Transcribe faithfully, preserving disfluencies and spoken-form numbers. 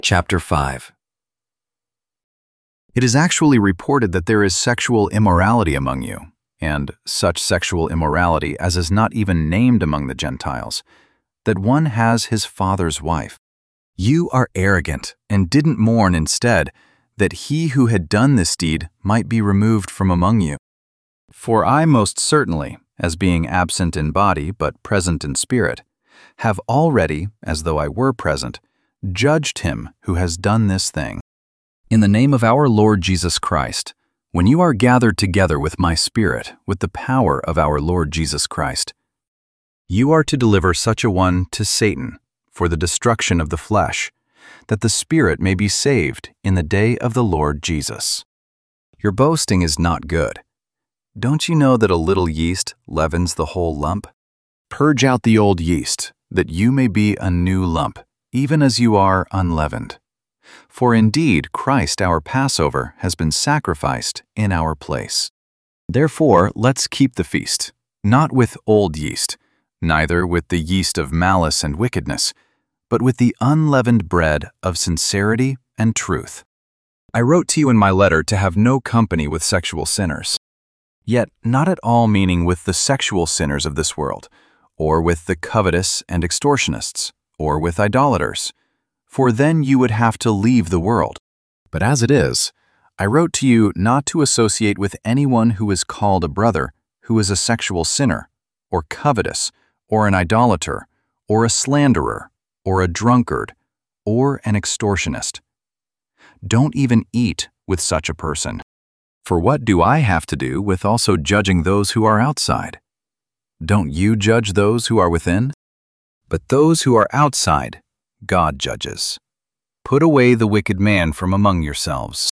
Chapter five. It is actually reported that there is sexual immorality among you, and such sexual immorality as is not even named among the Gentiles, that one has his father's wife. You are arrogant, and didn't mourn instead, that he who had done this deed might be removed from among you. For I most certainly, as being absent in body but present in spirit, have already, as though I were present, judged him who has done this thing. In the name of our Lord Jesus Christ, when you are gathered together with my Spirit, with the power of our Lord Jesus Christ, you are to deliver such a one to Satan for the destruction of the flesh, that the Spirit may be saved in the day of the Lord Jesus. Your boasting is not good. Don't you know that a little yeast leavens the whole lump? Purge out the old yeast, that you may be a new lump, even as you are unleavened. For indeed Christ our Passover has been sacrificed in our place. Therefore let's keep the feast, not with old yeast, neither with the yeast of malice and wickedness, but with the unleavened bread of sincerity and truth. I wrote to you in my letter to have no company with sexual sinners, yet not at all meaning with the sexual sinners of this world, or with the covetous and extortionists, or with idolaters, for then you would have to leave the world. But as it is, I wrote to you not to associate with anyone who is called a brother, who is a sexual sinner, or covetous, or an idolater, or a slanderer, or a drunkard, or an extortionist. Don't even eat with such a person. For what do I have to do with also judging those who are outside? Don't you judge those who are within? But those who are outside, God judges. Put away the wicked man from among yourselves.